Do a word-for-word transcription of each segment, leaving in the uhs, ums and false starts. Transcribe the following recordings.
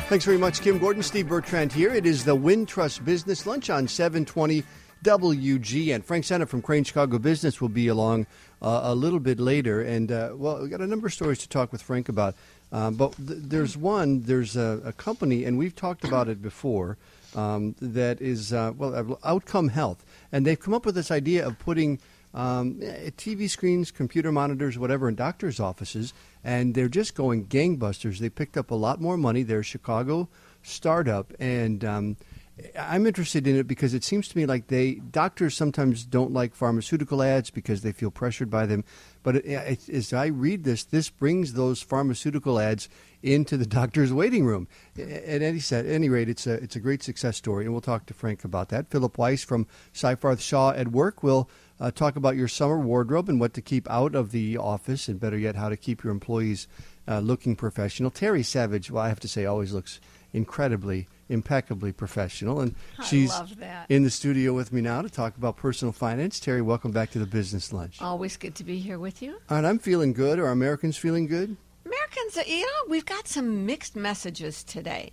Thanks very much, Kim Gordon. Steve Bertrand here. It is the Wintrust Business Lunch on seven twenty W G N. Frank Sena from Crane Chicago Business will be along uh, a little bit later. And, uh, well, we've got a number of stories to talk with Frank about. Um, but th- there's one, there's a, a company, and we've talked about it before, um, that is, uh, well, Outcome Health. And they've come up with this idea of putting um, T V screens, computer monitors, whatever, in doctors' offices. And they're just going gangbusters. They picked up a lot more money. They're a Chicago startup. And um, I'm interested in it because it seems to me like they doctors sometimes don't like pharmaceutical ads because they feel pressured by them. But it, it, as I read this, this brings those pharmaceutical ads into the doctor's waiting room. At any, at any rate, it's a, it's a great success story, and we'll talk to Frank about that. Philip Weiss from Seyfarth Shaw at Work will uh, talk about your summer wardrobe and what to keep out of the office, and better yet, how to keep your employees uh, looking professional. Terry Savage, well, I have to say, always looks incredibly, impeccably professional. And I she's love that. in the studio with me now to talk about personal finance. Terry, welcome back to the Business Lunch. Always good to be here with you. All right, I'm feeling good. Are Americans feeling good? Americans, you know, we've got some mixed messages today.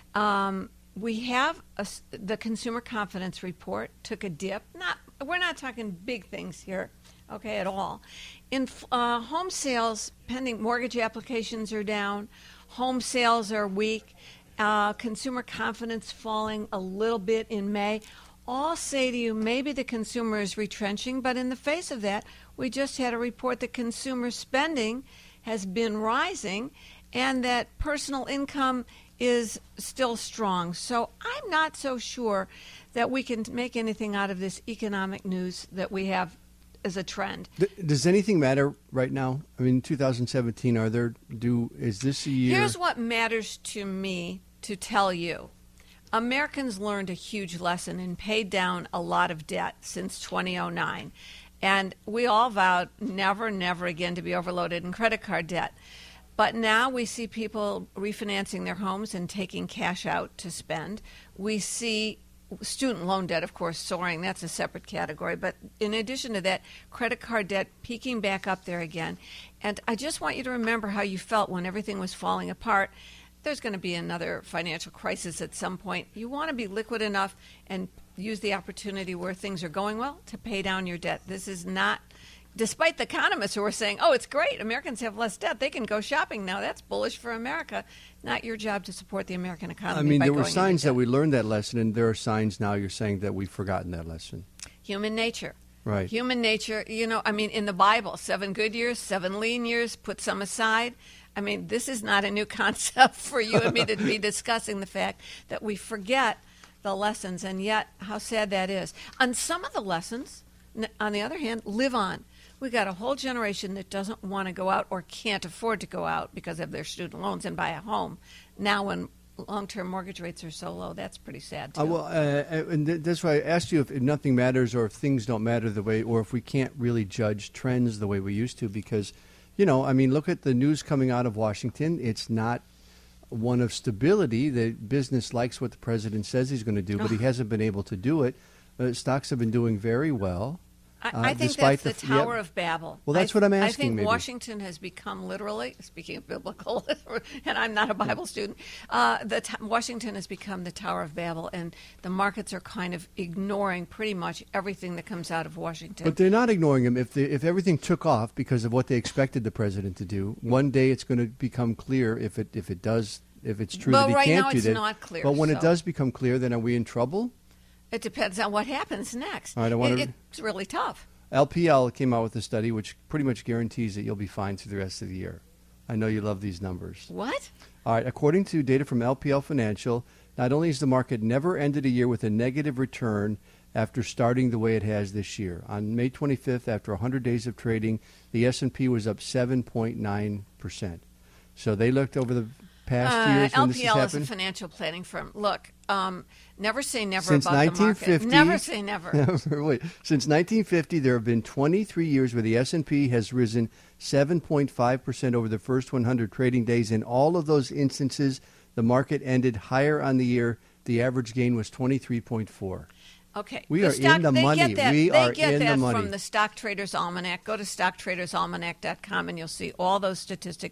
Um, we have a, the consumer confidence report took a dip. Not, we're not talking big things here, okay, at all. In uh, home sales, pending mortgage applications are down. Home sales are weak. Uh, consumer confidence falling a little bit in May. All say to you, maybe the consumer is retrenching, but in the face of that, we just had a report that consumer spending has been rising and that personal income is still strong. So I'm not so sure that we can make anything out of this economic news that we have as a trend. Does anything matter right now? I mean, two thousand seventeen, are there, do, is this a year? Here's what matters to me to tell you. Americans learned a huge lesson and paid down a lot of debt since two thousand nine. And we all vowed never, never again to be overloaded in credit card debt. But now we see people refinancing their homes and taking cash out to spend. We see student loan debt, of course, soaring. That's a separate category. But in addition to that, credit card debt peaking back up there again. And I just want you to remember how you felt when everything was falling apart. There's going to be another financial crisis at some point. You want to be liquid enough and use the opportunity where things are going well to pay down your debt. This is not, despite the economists who are saying, oh, it's great, Americans have less debt, they can go shopping now. That's bullish for America. Not your job to support the American economy. I mean, by there were going signs into that debt. we learned that lesson, and there are signs now you're saying that we've forgotten that lesson. Human nature. Right. Human nature, you know, I mean, in the Bible, seven good years, seven lean years, put some aside. I mean, this is not a new concept for you and me to be discussing the fact that we forget the lessons, and yet how sad that is. And some of the lessons, on the other hand, live on. We got a whole generation that doesn't want to go out or can't afford to go out because of their student loans and buy a home. Now when long-term mortgage rates are so low, that's pretty sad, too. Uh, well, uh, and th- that's why I asked you if, if nothing matters or if things don't matter the way, or if we can't really judge trends the way we used to, because, you know, I mean, look at the news coming out of Washington. It's not one of stability. The business likes what the president says he's going to do, but he hasn't been able to do it. Uh, stocks have been doing very well. I, uh, I think despite that's the, the Tower yeah. of Babel. Well, that's I, what I'm asking, I think maybe. Washington has become literally, speaking of biblical, and I'm not a Bible student, uh, the t- Washington has become the Tower of Babel, and the markets are kind of ignoring pretty much everything that comes out of Washington. But they're not ignoring him. If they, if everything took off because of what they expected the president to do, one day it's going to become clear if it if it does if it's true But that he right can't now do it's that. not clear, But when so- it does become clear, then are we in trouble? It depends on what happens next. All right, I wanna- it, it's really tough. L P L came out with a study which pretty much guarantees that you'll be fine through the rest of the year. I know you love these numbers. What? All right, according to data from L P L Financial, not only has the market never ended a year with a negative return after starting the way it has this year. On May twenty-fifth, after one hundred days of trading, the S and P was up seven point nine percent. So they looked over the past Uh, years when this has L P L is a happened. financial planning firm. Look, um, never say never Since about the nineteen market. fifty, Never say never. Wait, since nineteen fifty, there have been twenty-three years where the S and P has risen seven point five percent over the first one hundred trading days. In all of those instances, the market ended higher on the year. The average gain was twenty-three point four. Okay. We The are stock- in the they money. Get that, We they are get in the that money. from the Stock Traders Almanac. Go to stock traders almanac dot com and you'll see all those statistics.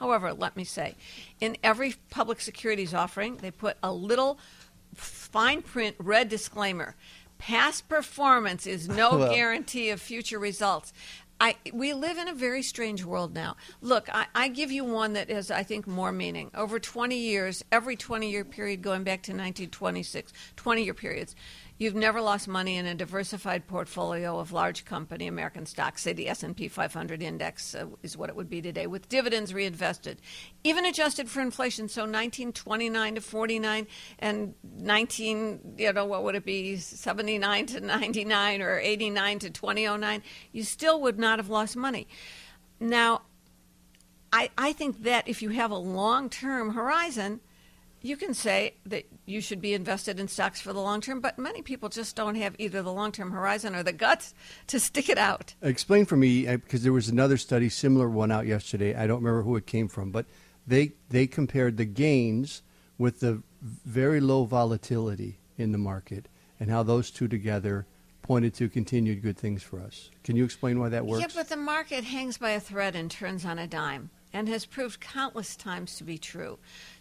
However, let me say, in every public securities offering, they put a little fine print red disclaimer. Past performance is no Well. guarantee of future results. I, we live in a very strange world now. Look, I, I give you one that has, I think, more meaning. Over twenty years, every twenty-year period going back to nineteen twenty-six, twenty-year periods, you've never lost money in a diversified portfolio of large company American stocks. Say the S and P five hundred index uh, is what it would be today, with dividends reinvested, even adjusted for inflation. So nineteen twenty-nine to forty-nine and nineteen, you know, what would it be, seventy-nine to ninety-nine or eighty-nine to twenty oh nine, you still would not have lost money. Now, I, I think that if you have a long-term horizon, you can say that you should be invested in stocks for the long term, but many people just don't have either the long-term horizon or the guts to stick it out. Explain for me, uh, because there was another study, similar one out yesterday. I don't remember who it came from, but they they compared the gains with the very low volatility in the market and how those two together pointed to continued good things for us. Can you explain why that works? Yeah, but the market hangs by a thread and turns on a dime, and has proved countless times to be true.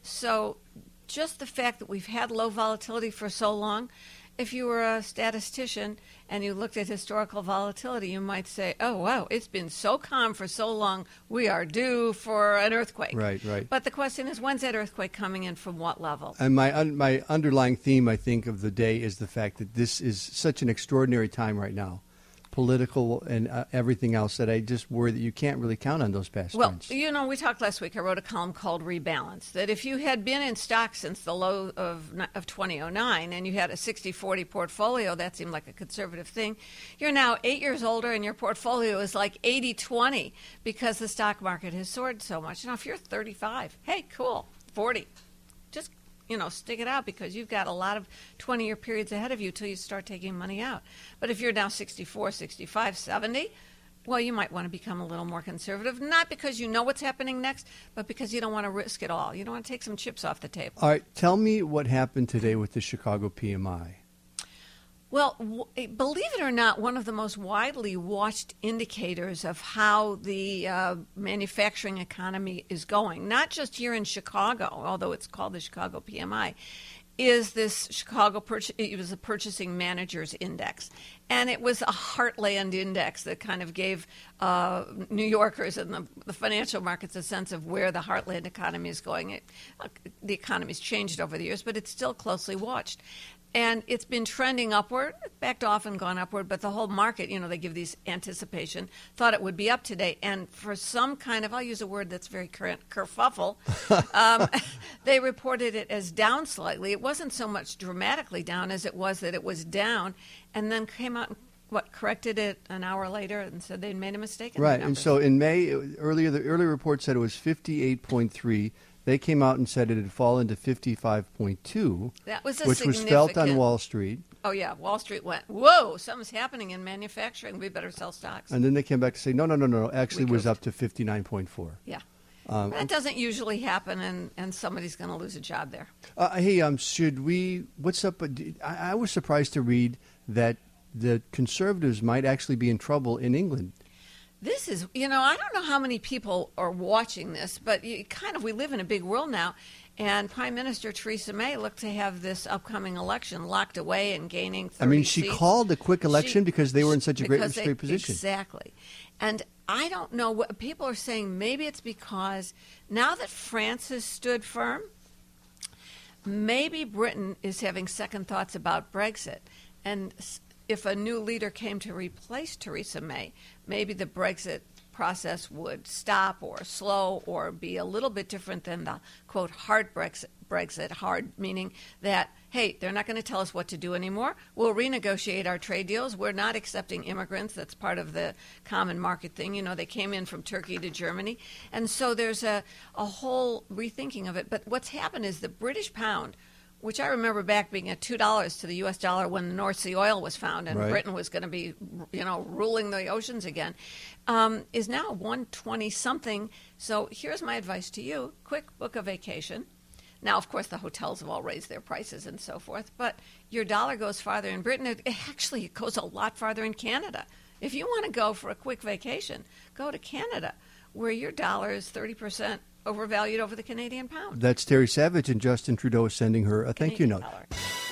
So just the fact that we've had low volatility for so long, if you were a statistician and you looked at historical volatility, you might say, oh, wow, it's been so calm for so long, we are due for an earthquake. Right, right. But the question is, when's that earthquake coming in, from what level? And my un- my underlying theme, I think, of the day is the fact that this is such an extraordinary time right now, political and uh, everything else, that I just worry that you can't really count on those past Well, trends. you know, we talked last week. I wrote a column called Rebalance, that if you had been in stocks since the low of of twenty oh nine and you had a sixty forty portfolio, that seemed like a conservative thing. You're now eight years older and your portfolio is like eighty twenty because the stock market has soared so much. Now, if you're thirty-five, hey, cool, forty, just, you know, stick it out, because you've got a lot of twenty-year periods ahead of you till you start taking money out. But if you're now sixty-four, sixty-five, seventy, well, you might want to become a little more conservative, not because you know what's happening next, but because you don't want to risk it all. You don't want to take some chips off the table. All right, tell me what happened today with the Chicago P M I. Well, w- believe it or not, one of the most widely watched indicators of how the uh, manufacturing economy is going, not just here in Chicago, although it's called the Chicago P M I, is this Chicago, purch- it was a Purchasing Managers Index. And it was a heartland index that kind of gave uh, New Yorkers and the, the financial markets a sense of where the heartland economy is going. It, uh, the economy's changed over the years, but it's still closely watched. And it's been trending upward, backed off and gone upward, but the whole market, you know, they give these anticipation, thought it would be up today. And for some kind of, I'll use a word that's very current, kerfuffle, um, they reported it as down slightly. It wasn't so much dramatically down as it was that it was down, and then came out and what corrected it an hour later and said they'd made a mistake. In Right, the and numbers. so in May, it- earlier the earlier report said it was fifty-eight point three. They came out and said it had fallen to fifty-five point two, that was a which was felt on significant- Wall Street. Oh, yeah, Wall Street went, whoa, something's happening in manufacturing. We better sell stocks. And then they came back to say, no, no, no, no, actually it was Recouped. up to fifty-nine point four. Yeah. Um, That doesn't usually happen, and, and somebody's going to lose a job there. Uh, hey, um, should we? What's up? uh, d- I, I was surprised to read that the Conservatives might actually be in trouble in England. This is, you know, I don't know how many people are watching this, but you kind of, we live in a big world now, and Prime Minister Theresa May looked to have this upcoming election locked away and gaining thirty I mean, she seats. called a quick election She- because they were in such a great, because they- great position. Exactly. And I don't know what people are saying. Maybe it's because now that France has stood firm, maybe Britain is having second thoughts about Brexit. And s- if a new leader came to replace Theresa May, maybe the Brexit process would stop or slow or be a little bit different than the, quote, hard Brexit. Brexit, hard meaning that, hey, they're not going to tell us what to do anymore. We'll renegotiate our trade deals. We're not accepting immigrants. That's part of the common market thing. You know, they came in from Turkey to Germany. And so there's a, a whole rethinking of it. But what's happened is the British pound, which I remember back being at two dollars to the U S dollar when the North Sea oil was found and Right. Britain was going to be, you know, ruling the oceans again, um, is now one twenty something. So here's my advice to you. Quick, book a vacation. Now, of course, the hotels have all raised their prices and so forth, but your dollar goes farther in Britain. It, actually, it goes a lot farther in Canada. If you want to go for a quick vacation, go to Canada, where your dollar is thirty percent overvalued over the Canadian pound. That's Terry Savage, and Justin Trudeau is sending her a thank you note. Dollar.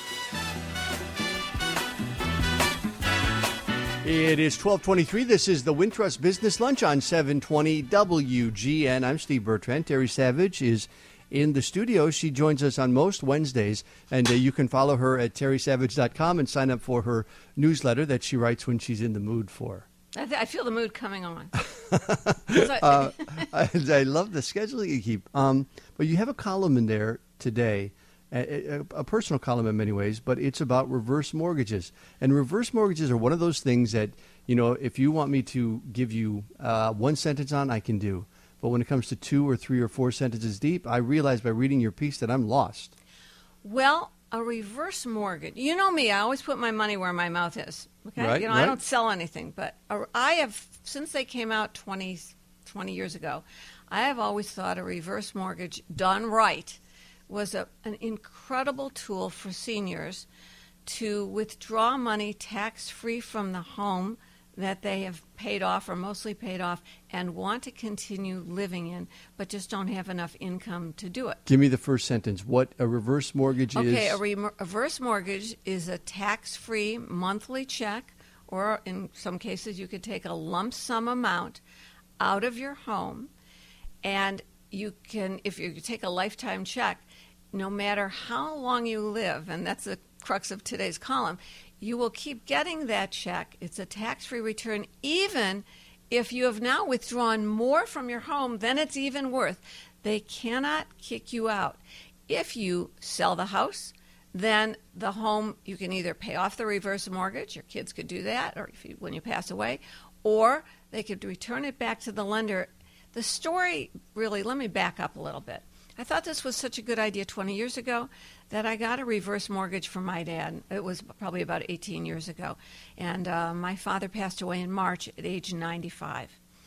It is twelve twenty-three. This is the Wintrust Business Lunch on seven twenty W G N. I'm Steve Bertrand. Terry Savage is in the studio. She joins us on most Wednesdays, and uh, you can follow her at terry savage dot com and sign up for her newsletter that she writes when she's in the mood for. I, th- I feel the mood coming on. uh, I, I love the schedule you keep. Um, but you have a column in there today, a, a, a personal column in many ways, but it's about reverse mortgages. And reverse mortgages are one of those things that, you know, if you want me to give you uh, one sentence on, I can do. But when it comes to two or three or four sentences deep, I realize by reading your piece that I'm lost. Well, a reverse mortgage. You know me, I always put my money where my mouth is. Okay? Right, you know, right. I don't sell anything, but a, I have, since they came out twenty, twenty years ago, I have always thought a reverse mortgage done right was a, an incredible tool for seniors to withdraw money tax-free from the home that they have paid off or mostly paid off and want to continue living in, but just don't have enough income to do it. Give me the first sentence. What a reverse mortgage is. Okay, a re- reverse mortgage is a tax-free monthly check, or in some cases you could take a lump sum amount out of your home, and you can, if you take a lifetime check, no matter how long you live, and that's the crux of today's column, you will keep getting that check. It's a tax-free return, even if you have now withdrawn more from your home than it's even worth. They cannot kick you out. If you sell the house, then the home, you can either pay off the reverse mortgage, your kids could do that, or if you, when you pass away, or they could return it back to the lender. The story really, let me back up a little bit. I thought this was such a good idea twenty years ago that I got a reverse mortgage for my dad. It was probably about eighteen years ago. And uh, my father passed away in March at age ninety-five.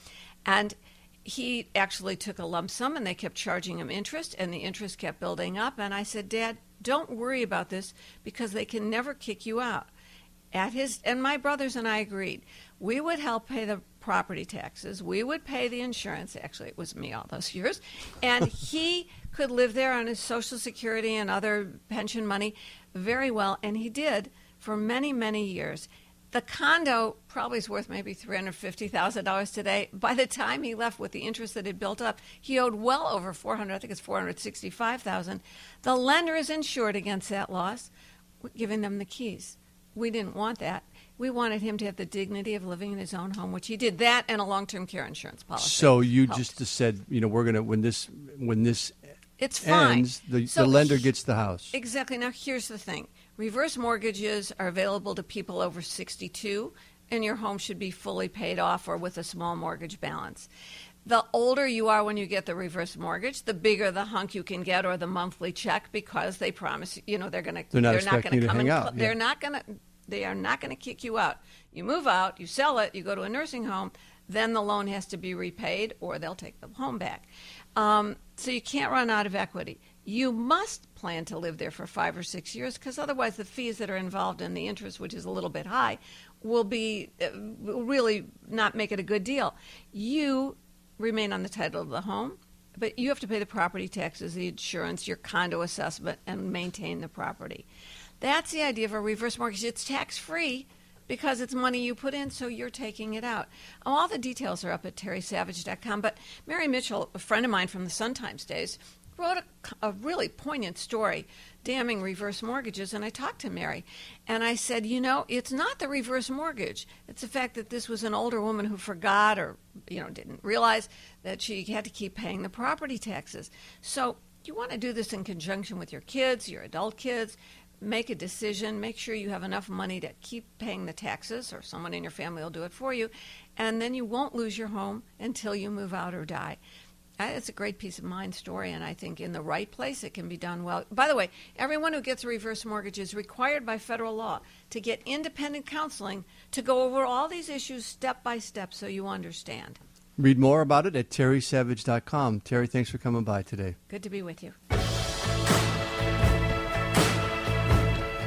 And he actually took a lump sum, and they kept charging him interest, and the interest kept building up. And I said, Dad, don't worry about this because they can never kick you out. At his, and my brothers and I agreed. We would help pay the property taxes. We would pay the insurance. Actually, it was me all those years. And he could live there on his Social Security and other pension money very well, and he did for many, many years. The condo probably is worth maybe three hundred fifty thousand dollars today. By the time he left with the interest that had built up, he owed well over four hundred, I think it's four hundred sixty-five thousand dollars. The lender is insured against that loss, giving them the keys. We didn't want that. We wanted him to have the dignity of living in his own home, which he did. That and a long-term care insurance policy. So you helped. just said, you know, we're gonna when this when this it's fine. ends, the, So the lender he- gets the house. Exactly. Now, here's the thing. Reverse mortgages are available to people over sixty-two, and your home should be fully paid off or with a small mortgage balance. The older you are when you get the reverse mortgage, the bigger the hunk you can get or the monthly check, because they promise, you know, they're going to They're not they're expecting gonna you to come hang and out, cl- yeah. They're not going to they are not going to kick you out. You move out, you sell it, you go to a nursing home, then the loan has to be repaid or they'll take the home back. Um, so you can't run out of equity. You must plan to live there for five or six years, because otherwise the fees that are involved in the interest, which is a little bit high, will be uh, will really not make it a good deal. You remain on the title of the home, but you have to pay the property taxes, the insurance, your condo assessment, and maintain the property. That's the idea of a reverse mortgage. It's tax-free because it's money you put in, so you're taking it out. All the details are up at terry savage dot com, but Mary Mitchell, a friend of mine from the Sun-Times days, wrote a, a really poignant story damning reverse mortgages, and I talked to Mary, and I said, you know, it's not the reverse mortgage. It's the fact that this was an older woman who forgot or, you know, didn't realize that she had to keep paying the property taxes. So you want to do this in conjunction with your kids, your adult kids. Make a decision. Make sure you have enough money to keep paying the taxes, or someone in your family will do it for you, and then you won't lose your home until you move out or die. It's a great peace of mind story, and I think in the right place it can be done well. By the way, everyone who gets a reverse mortgage is required by federal law to get independent counseling to go over all these issues step by step so you understand. Read more about it at terry savage dot com. Terry, thanks for coming by today. Good to be with you.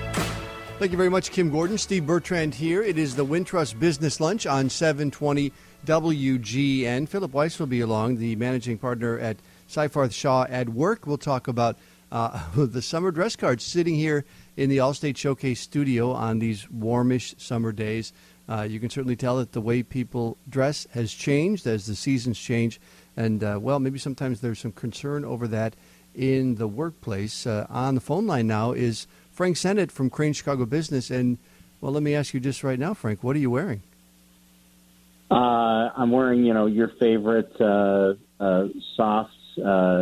Thank you very much, Kim Gordon. Steve Bertrand here. It is the Wintrust Business Lunch on seven twenty W G N. Philip Weiss will be along, the managing partner at Seyfarth Shaw at Work. We'll talk about uh, the summer dress cards sitting here in the Allstate Showcase studio on these warmish summer days. Uh, you can certainly tell that the way people dress has changed as the seasons change. And, uh, well, maybe sometimes there's some concern over that in the workplace. Uh, on the phone line now is Frank Sennett from Crane Chicago Business. And, well, let me ask you just right now, Frank, what are you wearing? Uh, I'm wearing, you know, your favorite uh, uh, soft uh,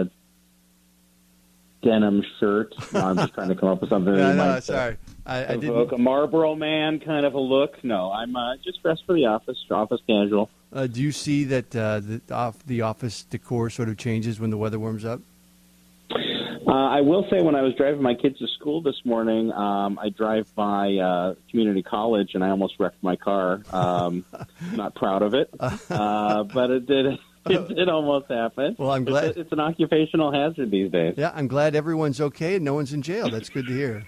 denim shirt. No, I'm just trying to come up with something. no, that no, might, sorry. I, I evoke didn't. A Marlboro Man kind of a look. No, I'm uh, just dressed for the office, office casual. Uh, do you see that uh, the, off, the office decor sort of changes when the weather warms up? Uh, I will say when I was driving my kids to school this morning, um, I drive by uh, community college, and I almost wrecked my car. Um, not proud of it, uh, but it did it did almost happen. Well, I'm glad. It's, a, it's an occupational hazard these days. Yeah, I'm glad everyone's okay and no one's in jail. That's good to hear.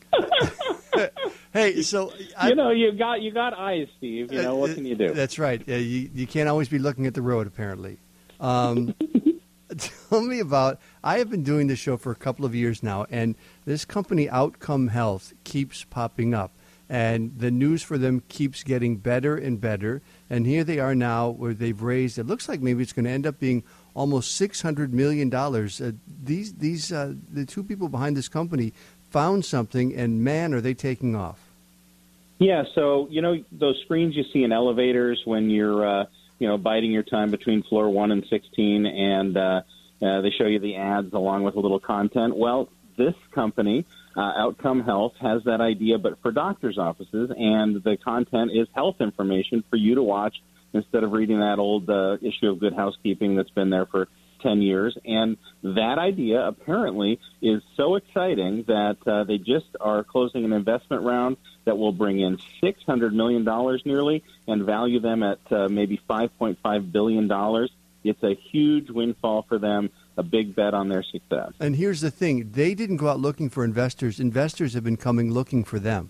Hey, so I, you know, you got you got eyes, Steve. You know, what can you do? That's right. Uh, you you can't always be looking at the road, apparently. Um, tell me about. I have been doing this show for a couple of years now, and this company, Outcome Health, keeps popping up, and the news for them keeps getting better and better. And here they are now, where they've raised. It looks like maybe it's going to end up being almost six hundred million dollars. Uh, these these uh, the two people behind this company found something, and man, are they taking off. Yeah, so, you know, those screens you see in elevators when you're, uh, you know, biding your time between floor one and sixteen, and uh, uh, they show you the ads along with a little content. Well, this company, uh, Outcome Health, has that idea, but for doctors' offices, and the content is health information for you to watch instead of reading that old uh, issue of Good Housekeeping that's been there for ten years. And that idea apparently is so exciting that uh, they just are closing an investment round that will bring in six hundred million dollars nearly and value them at uh, maybe five point five billion dollars. It's a huge windfall for them, a big bet on their success. And here's the thing. They didn't go out looking for investors. Investors have been coming looking for them.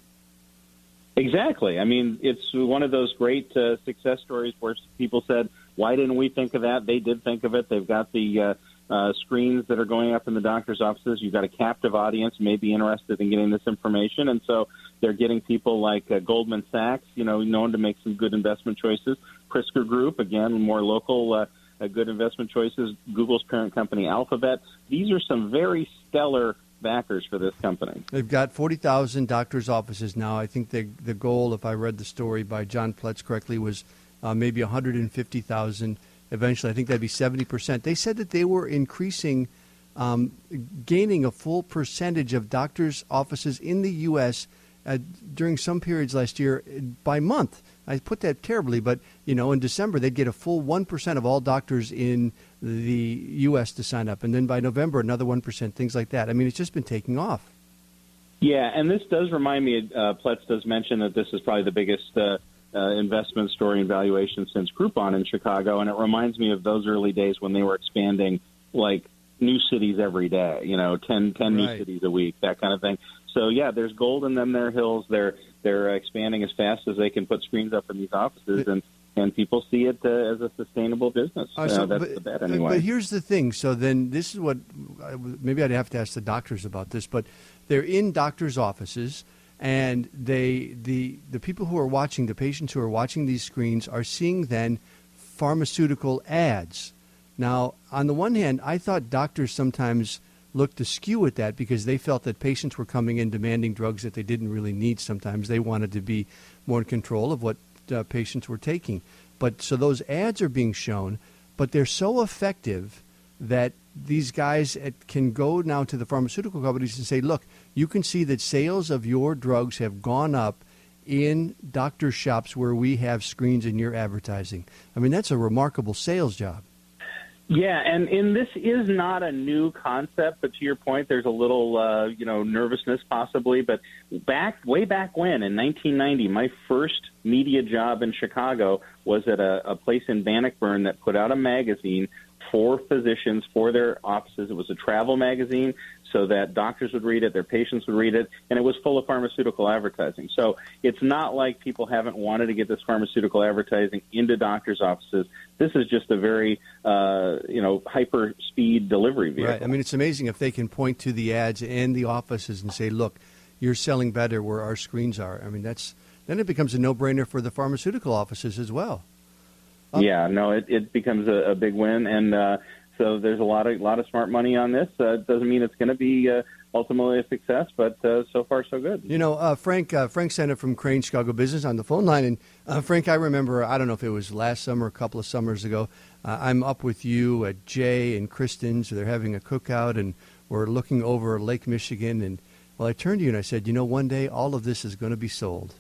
Exactly. I mean, it's one of those great uh, success stories where people said, why didn't we think of that? They did think of it. They've got the uh, uh, screens that are going up in the doctor's offices. You've got a captive audience maybe interested in getting this information. And so they're getting people like uh, Goldman Sachs, you know, known to make some good investment choices. Pritzker Group, again, more local uh, uh, good investment choices. Google's parent company, Alphabet. These are some very stellar backers for this company. They've got forty thousand doctors' offices now. I think the the goal, if I read the story by John Pletz correctly, was uh, maybe one hundred fifty thousand eventually. I think that'd be seventy percent. They said that they were increasing, um, gaining a full percentage of doctors' offices in the U S uh, during some periods last year by month. I put that terribly, but, you know, in December, they'd get a full one percent of all doctors in the U S to sign up. And then by November, another one percent, things like that. I mean, it's just been taking off. Yeah, and this does remind me, uh, Pletz does mention that this is probably the biggest uh, uh, investment story and valuation since Groupon in Chicago, and it reminds me of those early days when they were expanding like new cities every day, you know, ten, ten right. new cities a week, that kind of thing. So, yeah, there's gold in them, their hills. They're they're expanding as fast as they can put screens up in these offices, and, and people see it uh, as a sustainable business. Uh, so, uh, that's but, the bet anyway. But here's the thing. So then this is what maybe I'd have to ask the doctors about this, but they're in doctors' offices, and they the the people who are watching, the patients who are watching these screens are seeing then pharmaceutical ads. Now, on the one hand, I thought doctors sometimes looked askew at that because they felt that patients were coming in demanding drugs that they didn't really need sometimes. They wanted to be more in control of what uh, patients were taking. But so those ads are being shown, but they're so effective that these guys at, can go now to the pharmaceutical companies and say, look, you can see that sales of your drugs have gone up in doctor shops where we have screens in your advertising. I mean, that's a remarkable sales job. Yeah, and, and this is not a new concept, but to your point, there's a little, uh, you know, nervousness possibly. But back, way back when, in nineteen ninety, my first media job in Chicago was at a, a place in Bannockburn that put out a magazine for physicians, for their offices. It was a travel magazine so that doctors would read it, their patients would read it, and it was full of pharmaceutical advertising. So it's not like people haven't wanted to get this pharmaceutical advertising into doctors' offices. This is just a very, uh, you know, hyper-speed delivery vehicle. Right. I mean, it's amazing if they can point to the ads and the offices and say, look, you're selling better where our screens are. I mean, that's then it becomes a no-brainer for the pharmaceutical offices as well. Um, yeah, no, it, it becomes a, a big win, and uh, so there's a lot of lot of smart money on this. Uh, it doesn't mean it's going to be uh, ultimately a success, but uh, so far so good. You know, uh, Frank uh, Frank Senna from Crane Chicago Business on the phone line, and uh, Frank, I remember, I don't know if it was last summer, a couple of summers ago, uh, I'm up with you at Jay and Kristen's. They're having a cookout, and we're looking over Lake Michigan, and well, I turned to you and I said, you know, one day all of this is going to be sold.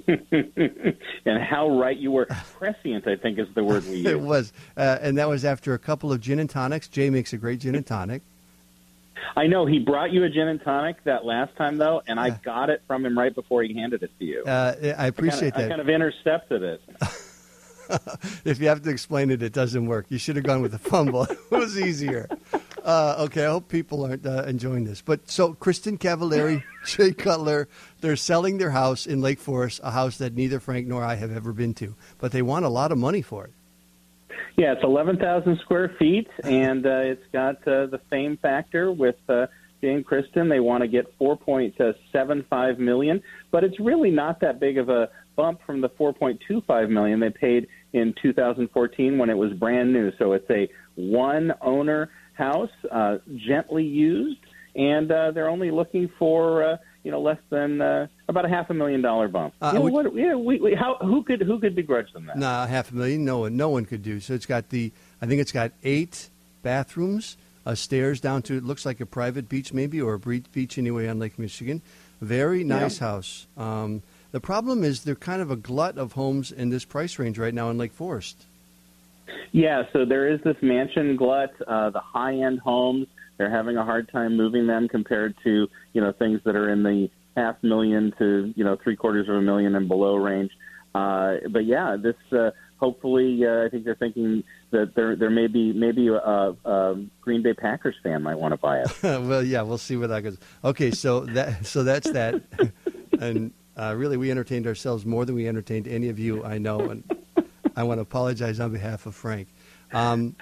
And how right you were. Prescient, I think, is the word we use. It was. Uh, and that was after a couple of gin and tonics. Jay makes a great gin and tonic. I know. He brought you a gin and tonic that last time, though, and I got it from him right before he handed it to you. Uh, I appreciate I kinda, that. I kind of intercepted it. If you have to explain it, it doesn't work. You should have gone with the fumble. It was easier. Uh, okay, I hope people aren't uh, enjoying this. But so Kristen Cavallari, Jay Cutler, they're selling their house in Lake Forest, a house that neither Frank nor I have ever been to. But they want a lot of money for it. Yeah, it's eleven thousand square feet, and uh, it's got uh, the fame factor with uh, Jay and Kristen. They want to get four point seven five million dollars, but it's really not that big of a bump from the four point two five million dollars they paid in two thousand fourteen when it was brand new. So it's a one-owner house, uh, gently used, and uh, they're only looking for uh, you know less than uh, about a half a million dollar bump. Uh, you know, we, what, yeah, we, we, how, who could who could begrudge them that? Nah, half a million. No one, no one could do. So it's got the. I think it's got eight bathrooms, uh, stairs down to. It looks like a private beach, maybe, or a beach anyway on Lake Michigan. Very nice yeah. house. Um, the problem is they're kind of a glut of homes in this price range right now in Lake Forest. Yeah, so there is this mansion glut, uh, the high-end homes. They're having a hard time moving them compared to, you know, things that are in the half million to, you know, three quarters of a million and below range. Uh, but, yeah, this uh, hopefully uh, I think they're thinking that there there may be maybe a, a Green Bay Packers fan might want to buy it. Well, yeah, we'll see where that goes. Okay, so that so that's that. And uh, really we entertained ourselves more than we entertained any of you, I know, and I want to apologize on behalf of Frank. Um,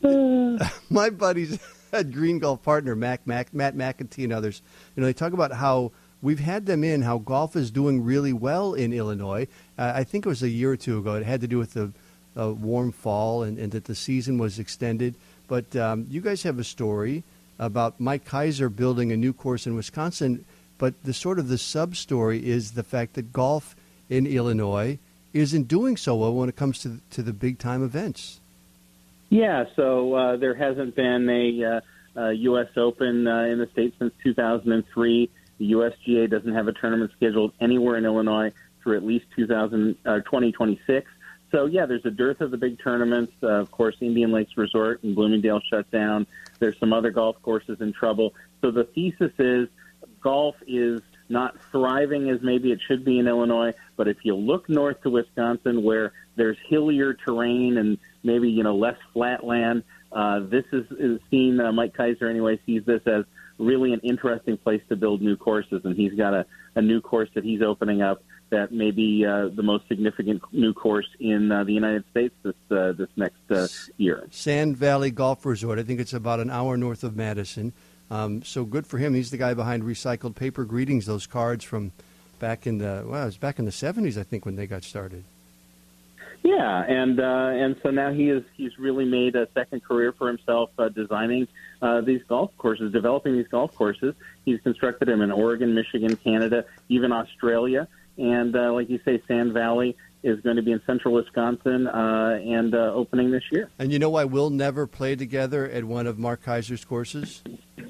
my buddies at Green Golf Partner, Mac, Mac, Matt McEntee and others, you know, they talk about how we've had them in, how golf is doing really well in Illinois. Uh, I think it was a year or two ago. It had to do with the uh, warm fall and, and that the season was extended. But um, you guys have a story about Mike Kaiser building a new course in Wisconsin. But the sort of the sub-story is the fact that golf in Illinois isn't doing so well when it comes to to the big time events. Yeah, so uh, there hasn't been a, uh, a U S Open uh, in the state since two thousand three. The U S G A doesn't have a tournament scheduled anywhere in Illinois through at least two thousand, uh, twenty twenty-six. So, yeah, there's a dearth of the big tournaments. Uh, of course, Indian Lakes Resort in Bloomingdale shut down. There's some other golf courses in trouble. So the thesis is golf is not thriving as maybe it should be in Illinois, but if you look north to Wisconsin where there's hillier terrain and maybe, you know, less flat land, uh, this is, is seen, uh, Mike Kaiser anyway, sees this as really an interesting place to build new courses, and he's got a, a new course that he's opening up that may be uh, the most significant new course in uh, the United States this uh, this next uh, year. Sand Valley Golf Resort. I think it's about an hour north of Madison. Um, so good for him. He's the guy behind Recycled Paper Greetings, those cards from back in the, well, it was back in the seventies, I think, when they got started. Yeah, and uh, and so now he is he's really made a second career for himself uh, designing uh, these golf courses, developing these golf courses. He's constructed them in Oregon, Michigan, Canada, even Australia. And uh, like you say, Sand Valley is going to be in central Wisconsin uh, and uh, opening this year. And you know why we'll never play together at one of Mark Kaiser's courses?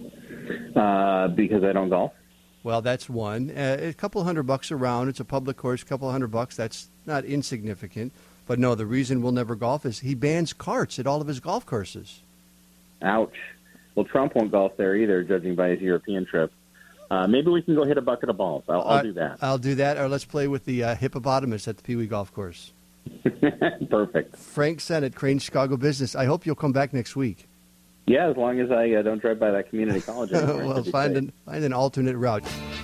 Uh, because I don't golf. Well, that's one. Uh, a couple hundred bucks a round. It's a public course, a couple hundred bucks. That's not insignificant. But no, the reason we'll never golf is he bans carts at all of his golf courses. Ouch. Well, Trump won't golf there either, judging by his European trip. Uh, maybe we can go hit a bucket of balls. I'll, I'll uh, do that. I'll do that. Or let's play with the uh, hippopotamus at the Pee Wee Golf Course. Perfect. Frank Sennett, Crane Chicago Business. I hope you'll come back next week. Yeah, as long as I uh, don't drive by that community college anymore. Well, find an, find an alternate route.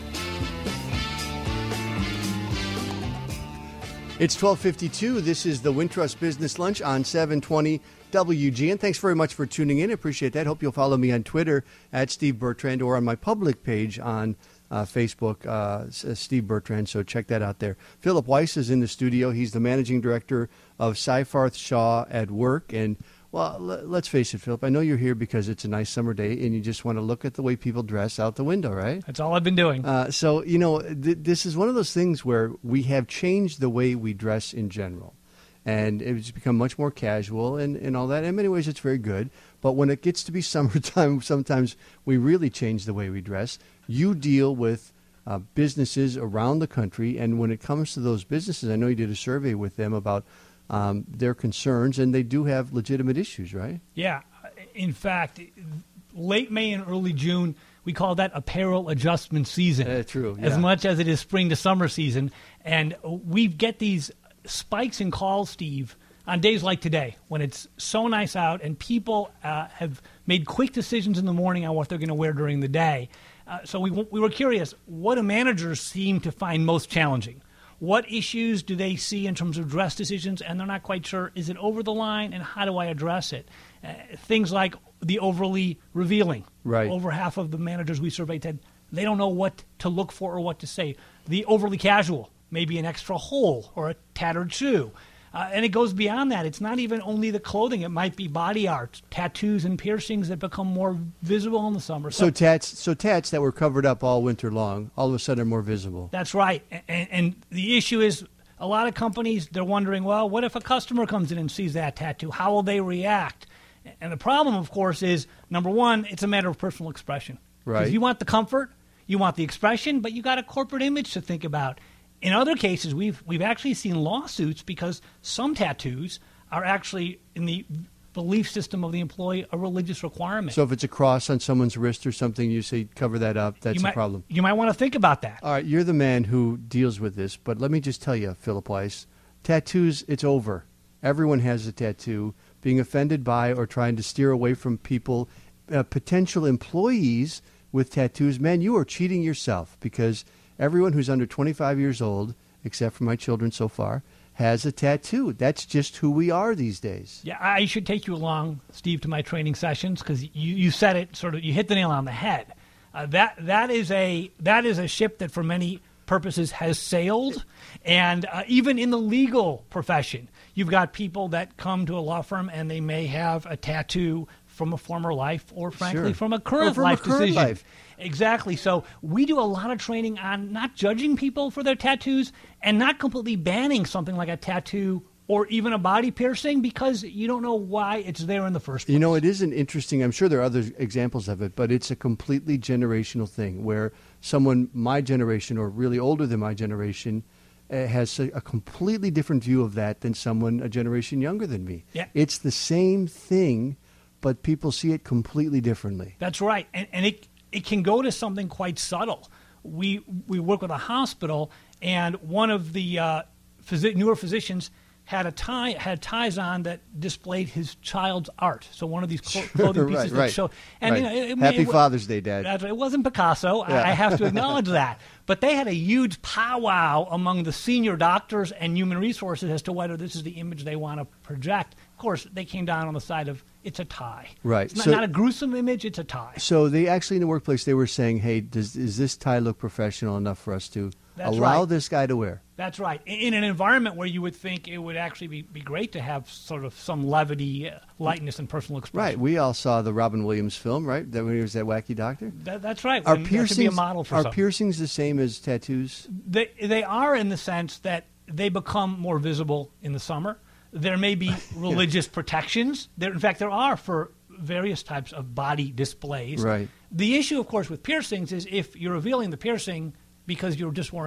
It's twelve fifty-two. This is the Wintrust Business Lunch on seven twenty W G N. Thanks very much for tuning in. Appreciate that. Hope you'll follow me on Twitter at Steve Bertrand or on my public page on uh, Facebook, uh, Steve Bertrand. So check that out there. Philip Weiss is in the studio. He's the managing director of Seyfarth Shaw at Work. And, well, let's face it, Philip, I know you're here because it's a nice summer day and you just want to look at the way people dress out the window, right? That's all I've been doing. Uh, so, you know, th- this is one of those things where we have changed the way we dress in general. And it's become much more casual and, and all that. In many ways, it's very good. But when it gets to be summertime, sometimes we really change the way we dress. You deal with uh, businesses around the country. And when it comes to those businesses, I know you did a survey with them about um, their concerns. And they do have legitimate issues, right? Yeah. In fact, late May and early June, we call that apparel adjustment season. Uh, true. Yeah. As much as it is spring to summer season. And we get these spikes in calls, Steve, on days like today when it's so nice out and people uh, have made quick decisions in the morning on what they're going to wear during the day. Uh, so we we were curious, what do managers seem to find most challenging? What issues do they see in terms of dress decisions? And they're not quite sure, is it over the line and how do I address it? Uh, things like the overly revealing. Right. Over half of the managers we surveyed said they don't know what to look for or what to say. The overly casual. Maybe an extra hole or a tattered shoe. Uh, and it goes beyond that. It's not even only the clothing. It might be body art, tattoos and piercings that become more visible in the summer. So, so tats so tats that were covered up all winter long, all of a sudden are more visible. That's right. And, and the issue is a lot of companies, they're wondering, well, what if a customer comes in and sees that tattoo? How will they react? And the problem, of course, is, number one, it's a matter of personal expression. Right. Because you want the comfort, you want the expression, but you got a corporate image to think about. In other cases, we've we've actually seen lawsuits because some tattoos are actually, in the belief system of the employee, a religious requirement. So if it's a cross on someone's wrist or something, you say cover that up, that's you might, a problem. You might want to think about that. All right, you're the man who deals with this, but let me just tell you, Philip Weiss, tattoos, it's over. Everyone has a tattoo. Being offended by or trying to steer away from people, uh, potential employees with tattoos, man, you are cheating yourself because everyone who's under twenty-five years old, except for my children so far, has a tattoo. That's just who we are these days. Yeah, I should take you along, Steve, to my training sessions because you, you said it sort of, you hit the nail on the head. Uh, that that is a that is a ship that for many purposes has sailed, and uh, even in the legal profession, you've got people that come to a law firm and they may have a tattoo from a former life or, frankly, Sure. from a current Or from a life current decision. life. Exactly. So we do a lot of training on not judging people for their tattoos and not completely banning something like a tattoo or even a body piercing because you don't know why it's there in the first place. You know, it is an interesting, I'm sure there are other examples of it, but it's a completely generational thing where someone my generation or really older than my generation uh, has a, a completely different view of that than someone a generation younger than me. Yeah. It's the same thing, but people see it completely differently. That's right. And, and it it can go to something quite subtle. We we work with a hospital, and one of the uh, phys- newer physicians had a tie had ties on that displayed his child's art. So one of these clo- clothing Right, pieces that right, show. And right. you know, it, it, Happy it, Father's Day, Dad. That's right. It wasn't Picasso. Yeah. I, I have to acknowledge that. But they had a huge powwow among the senior doctors and human resources as to whether this is the image they want to project. Of course, they came down on the side of it's a tie. Right. It's not, So- not a gruesome image. It's a tie. So they actually in the workplace they were saying, "Hey, does is this tie look professional enough for us to That's allow right. this guy to wear?" That's right. In in an environment where you would think it would actually be, be great to have sort of some levity, uh, lightness, and personal expression. Right. We all saw the Robin Williams film, right? That when he was that wacky doctor. That, that's right. Are And that should piercings be a model for are some. piercings the same as tattoos? They they are in the sense that they become more visible in the summer. There may be religious protections. There, in fact, there are for various types of body displays. Right. The issue, of course, with piercings is if you're revealing the piercing because you're just wearing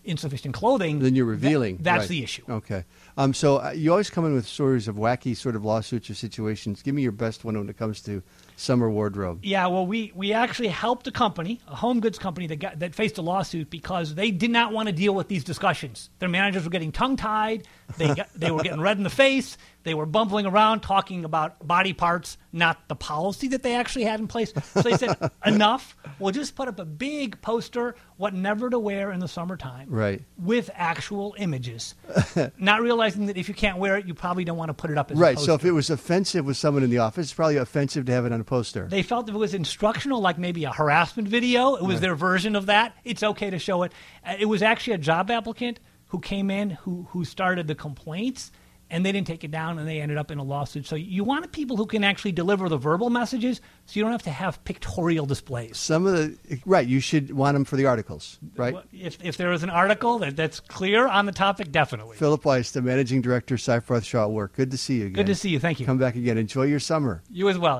insufficient clothing, Then you're revealing. That, that's right. the issue. Okay. Um, so uh, you always come in with stories of wacky sort of lawsuits or situations. Give me your best one when it comes to summer wardrobe. Yeah, well, we, we actually helped a company, a home goods company that got, that faced a lawsuit because they did not want to deal with these discussions. Their managers were getting tongue-tied. They got, they were getting red in the face. They were bumbling around talking about body parts, not the policy that they actually had in place. So they said, enough. We'll just put up a big poster, what never to wear in the summertime, Right. with actual images. Not realizing that if you can't wear it, you probably don't want to put it up as Right. a So if poster. it was offensive with someone in the office, it's probably offensive to have it on a poster. They felt if it was instructional, like maybe a harassment video, it was Right. their version of that, it's okay to show it. Uh, It was actually a job applicant who came in who, who started the complaints, and they didn't take it down, and they ended up in a lawsuit. So you want people who can actually deliver the verbal messages, so you don't have to have pictorial displays. Some of the right, you should want them for the articles, right? If, if there is an article that, that's clear on the topic, definitely. Philip Weiss, the managing director, Seyfarth Shaw at Work. Good to see you again. Good to see you. Thank you. Come back again. Enjoy your summer. You as well.